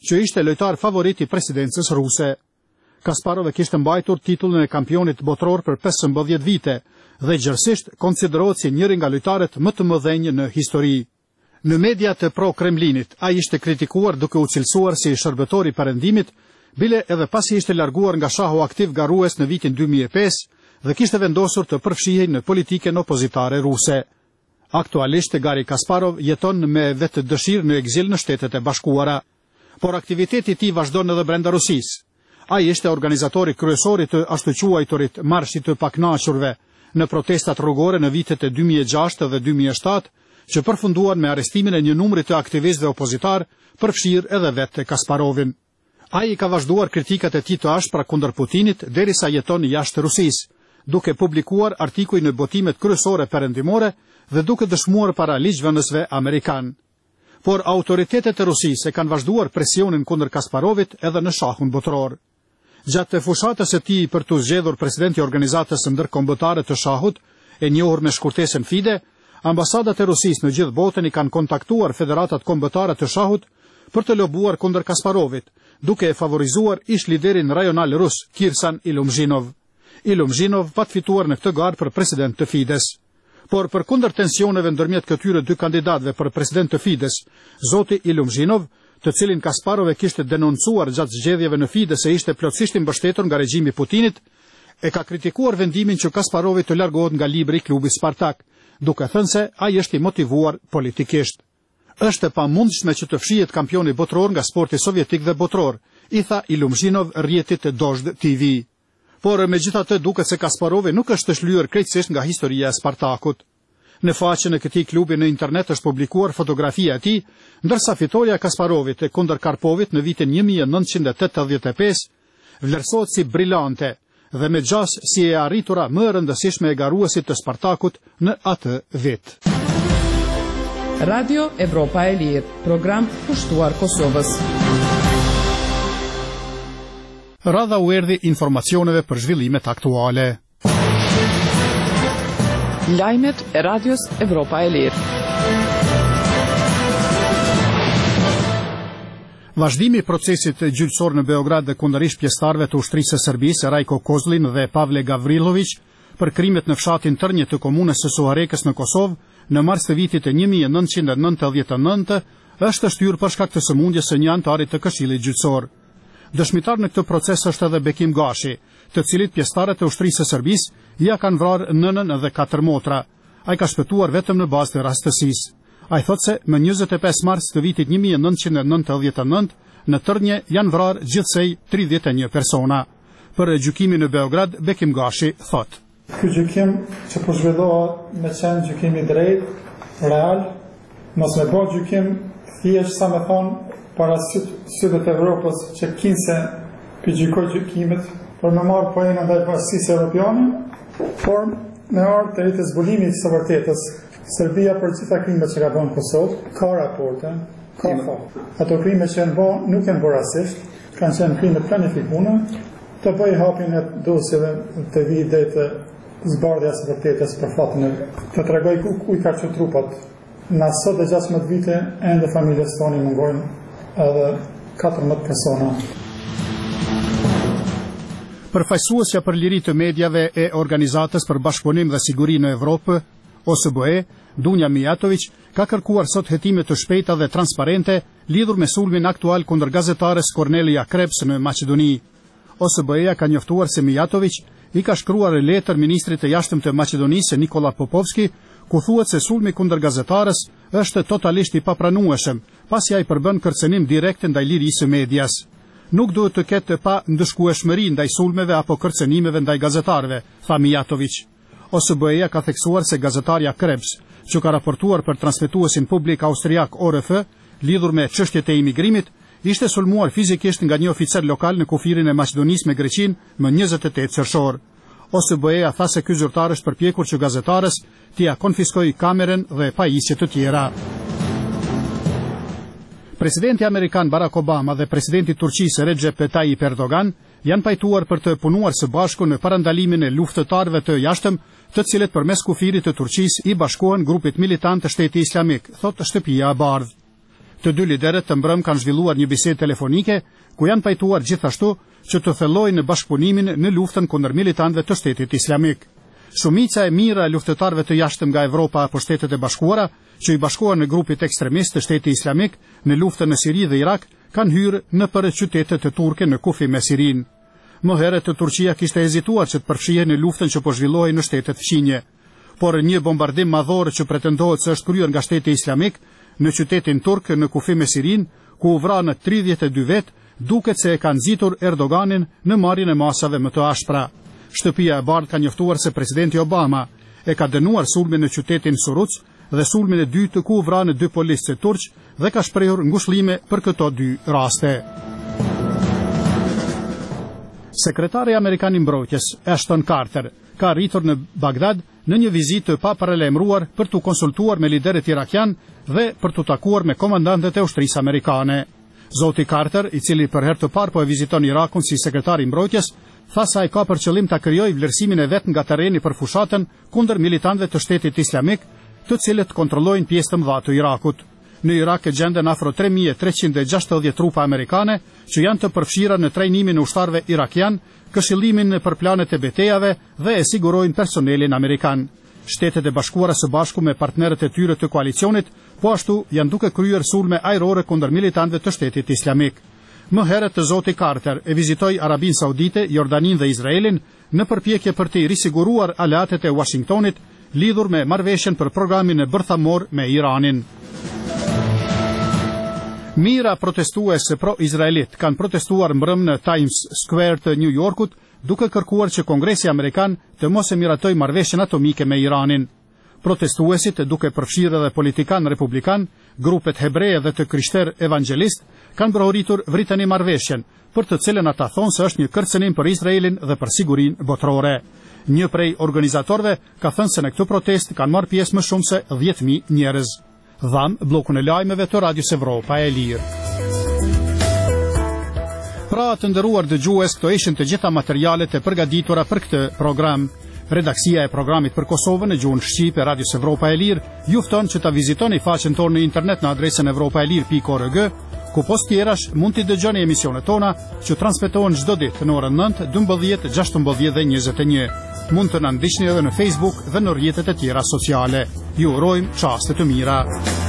që ishte lojtar favorit i presidencës ruse. Kasparov kishte mbajtur titullin e kampionit botror për 15 vite dhe gjërësisht konsiderohet si njëri nga lojtarët më të mëdhenj në histori. Në mediat e pro-Kremlinit, ai ishte kritikuar duke u cilësuar si shërbëtor i perëndimit, bile edhe pasi ishte larguar nga shahu aktiv garues në vitin 2005 dhe kishte vendosur të përfshihej në politikën opozitare ruse. Aktualisht Gari Kasparov jeton me vetë dëshirë në ekzil në Shtetet e Bashkuara, por aktiviteti i tij vazhdon edhe brenda Rusisë. Ai ishte organizatori kryesor i të ashtu quajturit Marshit të Pakënaqurve në protestat rrugore në vitet e 2006 dhe 2007, që përfunduan me arrestimin e një numri të aktivistëve opozitar, përfshirë edhe vetë Kasparovin. Ai ka vazhduar kritikat e tij të ashpra kundër Putinit derisa jeton jashtë Rusisë, duke publikuar artikuj në botimet kryesore perëndimore dhe duke dëshmuar para ligjvënësve amerikan. Por autoritetet e Rusisë kanë vazhduar presionin kundër Kasparovit edhe në shahun botror. Gjatë fushatës së tij për të zgjedhur presidenti i organizatës ndërkombëtare të shahut, e njohur me shkurtesën FIDE, ambasadat e Rusisë në gjithë botën i kanë kontaktuar federatat kombëtare të shahut për të lobuar kundër Kasparovit, duke e favorizuar ish liderin rajonal rus Kirsan Ilumzhinov. Ilumzhinov pat fituar në këtë garë për president të FIDE-s. Por për kundër tensioneve ndërmjet këtyre dy kandidatëve për president të FIDE-s, zoti Ilumzhinov, të cilin Kasparov e kishte denoncuar gjatë zgjedhjeve në FIDE se ishte plotësisht i mbështetur nga regjimi i Putinit, e ka kritikuar vendimin që Kasparovi të largohet nga libri i klubit Spartak, duke thënë se ai është i motivuar politikisht. Është e pamundshme që të fshihet kampioni botror nga sporti sovjetik dhe botror, i tha Ilumzhinov rrjetit të Dozhd TV. Por megjithatë duket se Kasparovi nuk është të shlyer krejtësisht nga historia e Spartakut. Në faqen e këtij klubi në internet është publikuar fotografia e tij, ndërsa fitoria e Kasparovit e kundër Karpovit në vitin 1985 vlerësohet si brillante dhe me gjas si e arritura më e rëndësishme e garuesit të Spartakut në atë vit. Radio Evropa e Lirë, program pushtuar Kosovës. Radha u erdhi informacioneve për zhvillimet aktuale. Lajmet e Radios Evropa e Lirë. Vazhdimi i procesit gjyqësor në Beograd dhe kundërisht pjesëtarëve të ushtrisë së Serbisë Rajko Kozlin dhe Pavle Gavrilović për krimet në fshatin Tërnje të komunës së Suharekës në Kosovë në mars të vitit e 1999 është shtyrë për shkak të sëmundjes së një antari të Këshillit Gjyqësor. Dëshmitar në këtë proces është edhe Bekim Gashi, të cilit pjesëtarët e ushtrisë së Serbisë ja kanë vrarë nënën dhe 4 motra. Ai ka shpëtuar vetëm në bazë të rastësisë. Ai thotë se më 25 mars të vitit 1999 në Tërnje janë vrarë gjithsej 31 persona. Për gjykimin në Beograd, Bekim Gashi thotë: Ky gjykim që po zhvillohet me qenë gjykim i drejtë, real, mos me bë gjykim thjesht sa me thonë para sytë të Evropës që kinse për gjykoj gjykimet, për me marrë pojene dhe bashkësisë Europiane, por me ardhë të rritë zbulimit së vërtetës. Serbia për gjitha krimet që ka bënë Kosovë, ka raporte, ka fakte. Ato krimet që janë bënë nuk janë bërë rasisht, kanë qenë krimet planifikuara, të bëj hapjen e dosjeve të vijë dhe të zbardhja së vërtetës për fatin e të tregoj ku i ka qenë trupat. Na sot e 16 vite ende familjes tonë mungojnë edhe 14 persona. Përfaqësuesja për liri të medjave e Organizatës për Bashkëpunim dhe Siguri në Evropë, OSBE, Dunja Mijatović, ka kërkuar sot hetime të shpejta dhe transparente lidhur me sulmin aktual kundër gazetares Kornelia Krebs në Maqedoni. OSBE-ja ka njoftuar se Mijatović i ka shkruar letër ministrit të jashtëm të Maqedonisë Nikola Popovski, ku thuhet se sulmi kundër gazetares është totalisht i papranueshëm, pasi ai përbën kërcënim direkt ndaj lirisë së medias. Nuk duhet të ketë pa ndëshkueshmëri ndaj sulmeve apo kërcënimeve ndaj gazetarëve, tha Mijatović. OSBE-ja ka theksuar se gazetarja Krebs, që ka raportuar për transmetuesin publik austriak ORF, lidhur me çështjet e imigrimit, ishte sulmuar fizikisht nga një oficer lokal në kufirin e Maqedonisë me Greqinë më 28 qershor. OSBE-ja tha se ky zyrtar është përpjekur që gazetarës t'i konfiskojë kamerën dhe pajisje të tjera. Presidenti amerikan Barack Obama dhe presidenti i Turqisë Recep Tayyip Erdogan janë pajtuar për të punuar së bashku në parandalimin e luftëtarëve të jashtëm, të cilët përmes kufirit të Turqisë i bashkohen grupit militant të Shtetit Islamik, thotë shtëpia e bardhë. Të dy liderët të mbrëm kanë zhvilluar një bisedë telefonike ku janë pajtuar gjithashtu që të fillojnë bashkëpunimin në luftën kundër militantëve të Shtetit Islamik. Shumica e mirë e luftëtarëve të jashtëm nga Evropa apo Shtetet e Bashkuara, që i bashkohen në grupit ekstremist të Shtetit Islamik në luftën në Siri dhe Irak, kanë hyrë në për qytetet e turke në kufi me Sirin. Më herët Turqia kishte hezituar që të përfshihej në luftën që po zhvillohej në shtetet fqinje, por një bombardim madhor që pretendohet se është kryer nga Shteti Islamik në qytetin turk në kufi me Sirin, ku u vranë 32 vet, duket se e kanë nxitur Erdoganin në marrjen e masave më të ashpra. Shtëpia e Bardhë ka njoftuar se presidenti Obama e ka dënuar sulmin në qytetin Suruc dhe sulmin e dytë ku u vranë 2 policë turq dhe ka shprehur ngushëllime për këto 2 raste. Sekretari Amerikan i Mbrojtjes Ashton Carter ka arritur në Bagdad në një vizitë të paparalajmëruar për të konsultuar me liderët irakian dhe për të takuar me komandantët e ushtrisë amerikane. Zoti Carter, i cili për herë të parë po e viziton Irakun si sekretari i Mbrojtjes, tha se ai ka për qëllim ta krijojë vlerësimin e vet nga terreni për fushatën kundër militantëve të Shtetit Islamik, të cilët kontrollojnë pjesë të mëdha të Irakut. Në Irak gjenden afro 3360 trupa amerikane që janë të përfshira në trajnimin e ushtarëve irakian, këshillimin për planet e betejave dhe e sigurojnë personelin amerikan. Shtetet e Bashkuara së Bashku me partnerët e tyre të koalicionit po ashtu janë duke kryer sulme ajrore kundër militantëve të Shtetit Islamik. Më herët zoti Carter e vizitoi Arabinë Saudite, Jordaninë dhe Izraelin në përpjekje për të risiguruar aleatet e Washingtonit lidhur me marrëveshjen për programin e bërthamor me Iranin. Mira protestuese pro-izraelit kanë protestuar mbrëm në Times Square të New Yorkut, duke kërkuar që Kongresi Amerikan të mos e miratojë marrëveshjen atomike me Iranin. Protestuesit, duke përfshirë edhe politikan republikan, grupet hebreje dhe të krishterë evangelist, kanë brohuritur vritën e marrëveshjen, për të cilën ata thonë se është një kërcënim për Izraelin dhe për sigurinë botërore. Një prej organizatorëve ka thënë se në këtë protestë kanë marrë pjesë më shumë se 10.000 njerëz. Dham bllokun e lajmeve të Radios Evropa e Lirë. Pra të nderuar dëgjues, këto ishin të gjitha materialet e përgatitura për këtë program. Redaksia e programit për Kosovën në gjuhën shqipe Radios Evropa e Lirë ju fton që ta vizitoni faqen tonë në internet në adresën evropaelir.org, ku post tjerash mund t'i dëgjoni emisionet tona që transmetohen çdo ditë në orën 9, 12, 16 dhe 21. Mund të na ndiqni edhe në Facebook dhe në rrjetet e tjera sociale. Ju urojmë çaste të mira.